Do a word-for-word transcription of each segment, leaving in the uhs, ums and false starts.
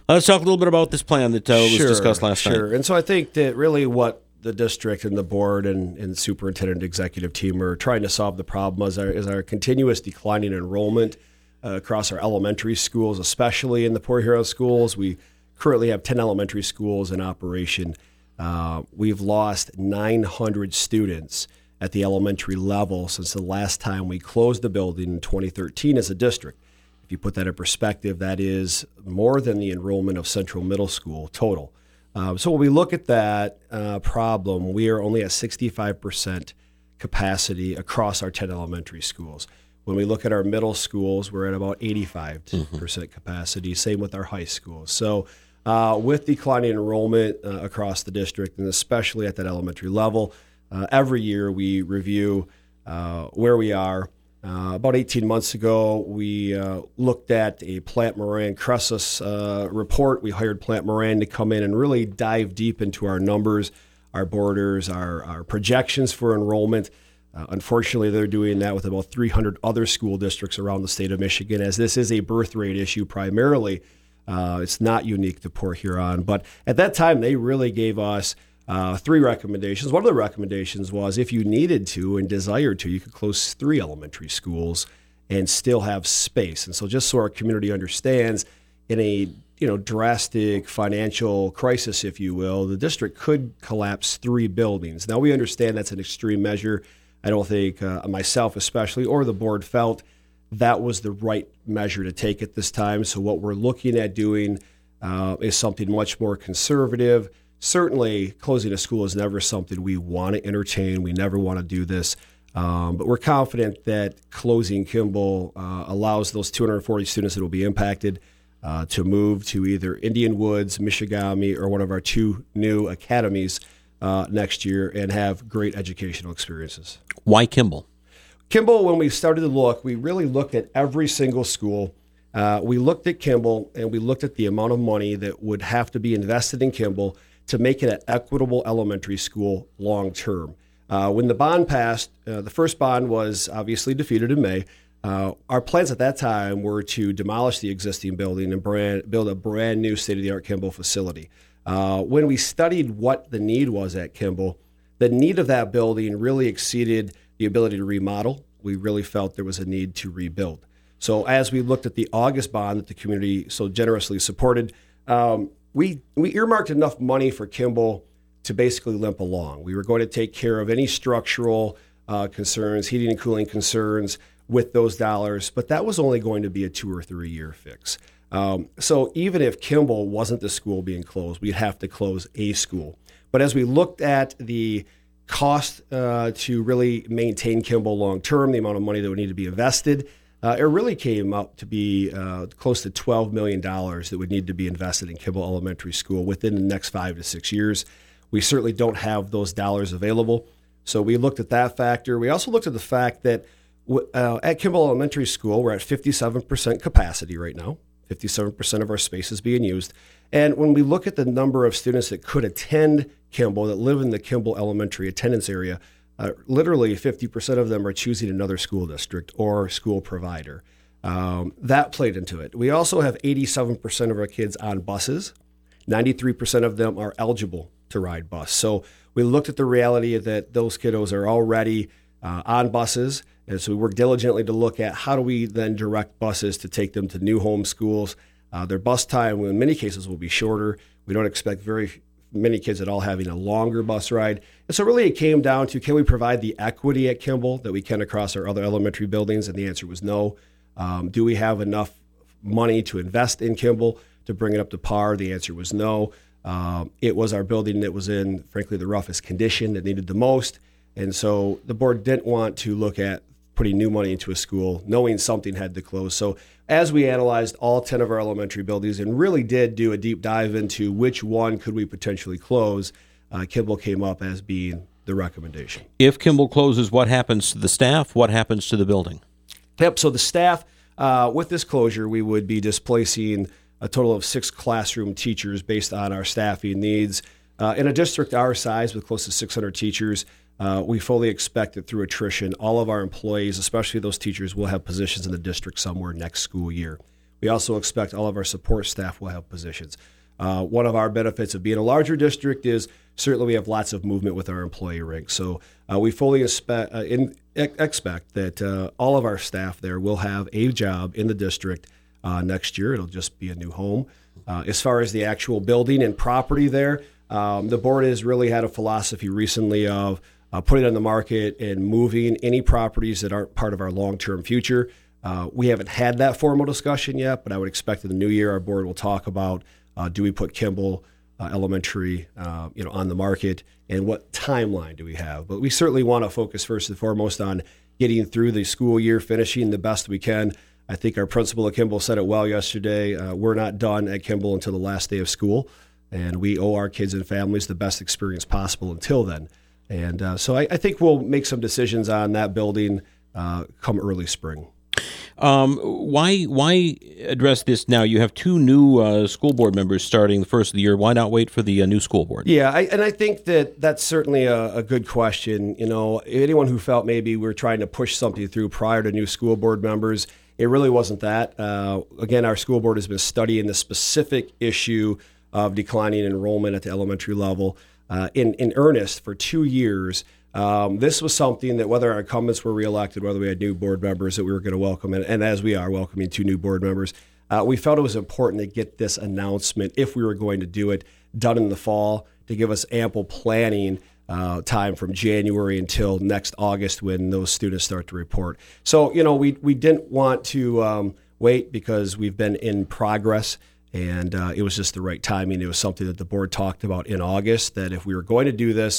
Let's talk a little bit about this plan that uh, was sure, discussed last sure. night. Sure. And so I think that really what the district and the board and, and superintendent executive team are trying to solve the problem is our, is our continuous declining enrollment uh, across our elementary schools, especially in the Port Huron schools. We currently have ten elementary schools in operation. Uh, we've lost nine hundred students at the elementary level since the last time we closed the building in twenty thirteen as a district. If you put that in perspective, that is more than the enrollment of Central Middle School total. Uh, so when we look at that uh, problem, we are only at sixty-five percent capacity across our ten elementary schools. When we look at our middle schools, we're at about eighty-five percent mm-hmm. capacity, same with our high schools. So uh, with declining enrollment uh, across the district, and especially at that elementary level, uh, every year we review uh, where we are. Uh, about eighteen months ago, we uh, looked at a Plant Moran Cressus uh, report. We hired Plant Moran to come in and really dive deep into our numbers, our borders, our, our projections for enrollment. Uh, unfortunately, they're doing that with about three hundred other school districts around the state of Michigan, as this is a birth rate issue primarily. Uh, it's not unique to Port Huron. But at that time, they really gave us Uh, three recommendations. One of the recommendations was if you needed to and desired to, you could close three elementary schools and still have space. And so just so our community understands, in a you know drastic financial crisis, if you will, the district could collapse three buildings. Now, we understand that's an extreme measure. I don't think uh, myself especially or the board felt that was the right measure to take at this time. So what we're looking at doing uh, is something much more conservative. Certainly, closing a school is never something we want to entertain. We never want to do this. Um, but we're confident that closing Kimball uh, allows those two hundred forty students that will be impacted uh, to move to either Indian Woods, Michigami, or one of our two new academies uh, next year and have great educational experiences. Why Kimball? Kimball, when we started to look, we really looked at every single school. Uh, we looked at Kimball, and we looked at the amount of money that would have to be invested in Kimball to make it an equitable elementary school long term. Uh, when the bond passed, uh, the first bond was obviously defeated in May. Uh, our plans at that time were to demolish the existing building and brand, build a brand new state-of-the-art Kimball facility. Uh, when we studied what the need was at Kimball, the need of that building really exceeded the ability to remodel. We really felt there was a need to rebuild. So as we looked at the August bond that the community so generously supported, um, We we earmarked enough money for Kimball to basically limp along. We were going to take care of any structural uh, concerns, heating and cooling concerns with those dollars, but that was only going to be a two or three year fix. Um, so even if Kimball wasn't the school being closed, we'd have to close a school. But as we looked at the cost uh, to really maintain Kimball long term, the amount of money that would need to be invested, Uh, it really came up to be uh, close to twelve million dollars that would need to be invested in Kimball Elementary School within the next five to six years. We certainly don't have those dollars available. So we looked at that factor. We also looked at the fact that uh, at Kimball Elementary School, we're at fifty-seven percent capacity right now. fifty-seven percent of our space is being used. And when we look at the number of students that could attend Kimball, that live in the Kimball Elementary attendance area, Uh, literally fifty percent of them are choosing another school district or school provider. Um, that played into it. We also have eighty-seven percent of our kids on buses. ninety-three percent of them are eligible to ride bus. So we looked at the reality that those kiddos are already uh, on buses. And so we worked diligently to look at how do we then direct buses to take them to new home schools. Uh, their bus time, in many cases, will be shorter. We don't expect very many kids at all having a longer bus ride. And so really it came down to, can we provide the equity at Kimball that we can across our other elementary buildings? And the answer was no. Um, do we have enough money to invest in Kimball to bring it up to par? The answer was no. Um, it was our building that was in, frankly, the roughest condition that needed the most. And so the board didn't want to look at putting new money into a school, knowing something had to close. So as we analyzed all ten of our elementary buildings and really did do a deep dive into which one could we potentially close, uh, Kimball came up as being the recommendation. If Kimball closes, what happens to the staff? What happens to the building? Yep, so the staff, uh, with this closure, we would be displacing a total of six classroom teachers based on our staffing needs. Uh, in a district our size with close to six hundred teachers, Uh, we fully expect that through attrition, all of our employees, especially those teachers, will have positions in the district somewhere next school year. we also expect all of our support staff will have positions. Uh, one of our benefits of being a larger district is certainly we have lots of movement with our employee ranks. So uh, we fully expect, uh, in, expect that uh, all of our staff there will have a job in the district uh, next year. It'll just be a new home. Uh, as far as the actual building and property there, um, the board has really had a philosophy recently of uh, putting it on the market and moving any properties that aren't part of our long-term future. Uh, we haven't had that formal discussion yet, but I would expect in the new year our board will talk about uh, do we put Kimball uh, Elementary uh, you know, on the market, and what timeline do we have. But we certainly want to focus first and foremost on getting through the school year, finishing the best we can. I think our principal at Kimball said it well yesterday. Uh, we're not done at Kimball until the last day of school, and we owe our kids and families the best experience possible until then. And uh, so I, I think we'll make some decisions on that building uh, come early spring. Um, why why address this now? You have two new uh, school board members starting the first of the year. Why not wait for the uh, new school board? Yeah, I, and I think that that's certainly a, a good question. You know, anyone who felt maybe we were trying to push something through prior to new school board members, it really wasn't that. Uh, again, our school board has been studying the specific issue of declining enrollment at the elementary level uh, in, in earnest for two years. Um, this was something that whether our incumbents were reelected, whether we had new board members that we were going to welcome, and, and as we are welcoming two new board members, uh, we felt it was important to get this announcement, if we were going to do it, done in the fall to give us ample planning uh, time from January until next August when those students start to report. So, you know, we, we didn't want to um, wait because we've been in progress, and uh, it was just the right timing. It was something that the board talked about in August, that if we were going to do this,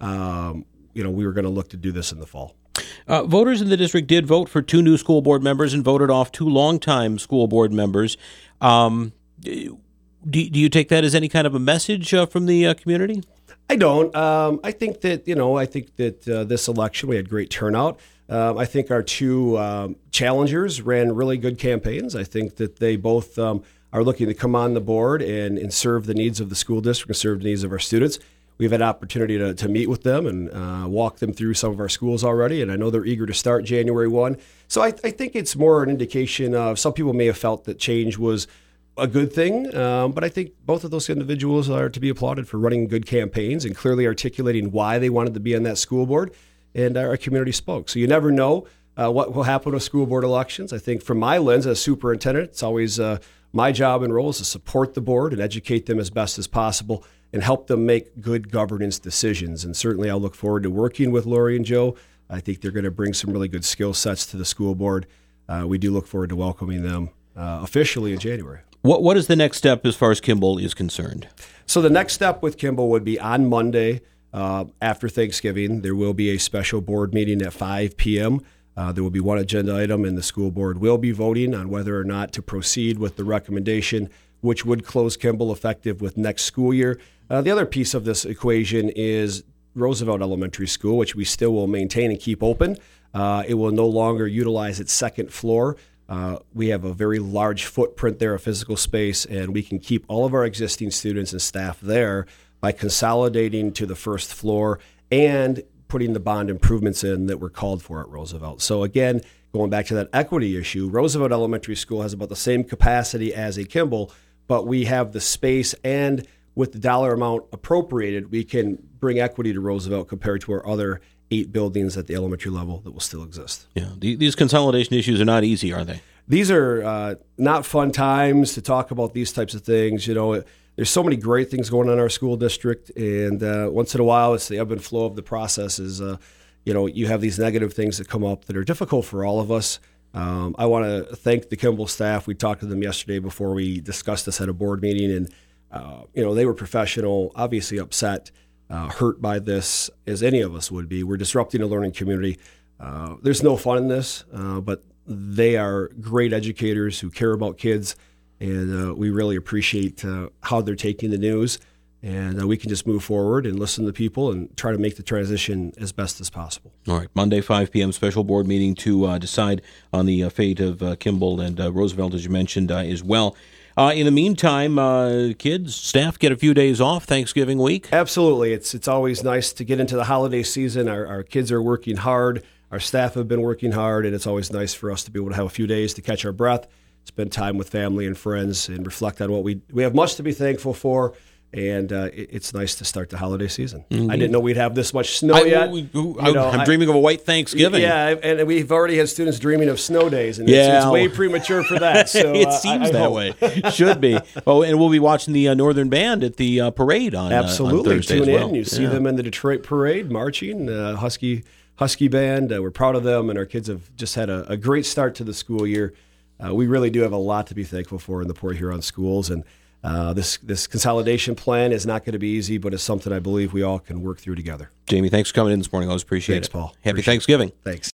um, you know, we were going to look to do this in the fall. Uh, voters in the district did vote for two new school board members and voted off two longtime school board members. Um, do, do you take that as any kind of a message uh, from the uh, community? I don't. Um, I think that, you know, I think that uh, this election, we had great turnout. Um, I think our two um, challengers ran really good campaigns. I think that they both um, are looking to come on the board and, and serve the needs of the school district and serve the needs of our students. We've had an opportunity to, to meet with them and uh, walk them through some of our schools already, and I know they're eager to start January first. So I, I think it's more an indication of some people may have felt that change was a good thing, um, but I think both of those individuals are to be applauded for running good campaigns and clearly articulating why they wanted to be on that school board, and our community spoke. So you never know uh, what will happen with school board elections. I think from my lens as superintendent, it's always uh, my job and role is to support the board and educate them as best as possible and help them make good governance decisions. And certainly I'll look forward to working with Lori and Joe. I think they're going to bring some really good skill sets to the school board. Uh, we do look forward to welcoming them uh, officially in January. What What is the next step as far as Kimball is concerned? So the next step with Kimball would be on Monday uh, after Thanksgiving. There will be a special board meeting at five p.m. Uh, there will be one agenda item, and the school board will be voting on whether or not to proceed with the recommendation, which would close Kimball effective with next school year. Uh, the other piece of this equation is Roosevelt Elementary School, which we still will maintain and keep open. Uh, it will no longer utilize its second floor. Uh, we have a very large footprint there, a physical space, and we can keep all of our existing students and staff there by consolidating to the first floor and putting the bond improvements in that were called for at Roosevelt. So again, going back to that equity issue, Roosevelt Elementary School has about the same capacity as a Kimball, but we have the space, and with the dollar amount appropriated, we can bring equity to Roosevelt compared to our other eight buildings at the elementary level that will still exist. Yeah, these consolidation issues are not easy, are they? These are uh, not fun times to talk about these types of things. You know, there's so many great things going on in our school district, and uh, once in a while, it's the ebb and flow of the processes. Uh, you know, you have these negative things that come up that are difficult for all of us. Um, I want to thank the Kimball staff. We talked to them yesterday before we discussed this at a board meeting, and uh, you know, they were professional, obviously upset, uh, hurt by this, as any of us would be. We're disrupting a learning community. Uh, there's no fun in this, uh, but they are great educators who care about kids, and uh, we really appreciate uh, how they're taking the news. And uh, we can just move forward and listen to people and try to make the transition as best as possible. All right. Monday, five p.m., special board meeting to uh, decide on the uh, fate of uh, Kimball and uh, Roosevelt, as you mentioned, uh, as well. Uh, in the meantime, uh, kids, staff get a few days off Thanksgiving week. Absolutely. It's it's always nice to get into the holiday season. Our, our kids are working hard. Our staff have been working hard, and it's always nice for us to be able to have a few days to catch our breath. spend time with family and friends, and reflect on what we we have much to be thankful for. And uh, it, it's nice to start the holiday season. Mm-hmm. I didn't know we'd have this much snow I, yet. We, we, I, know, I'm I, dreaming of a white Thanksgiving. Yeah, and we've already had students dreaming of snow days, and yeah. it's, it's way premature for that. So it uh, seems I, I that hope. way. Should be. Oh, and we'll be watching the uh, Northern Band at the uh, parade on Absolutely. Uh, on Thursday Tune as well. in. You see yeah. them in the Detroit parade marching. Uh, Husky Husky Band. Uh, we're proud of them, and our kids have just had a, a great start to the school year. Uh, we really do have a lot to be thankful for in the Port Huron schools, and Uh, this this consolidation plan is not going to be easy, but it's something I believe we all can work through together. Jamie, thanks for coming in this morning. I always appreciate thanks, it. Paul. Happy Appreciate Thanksgiving. It. Thanks.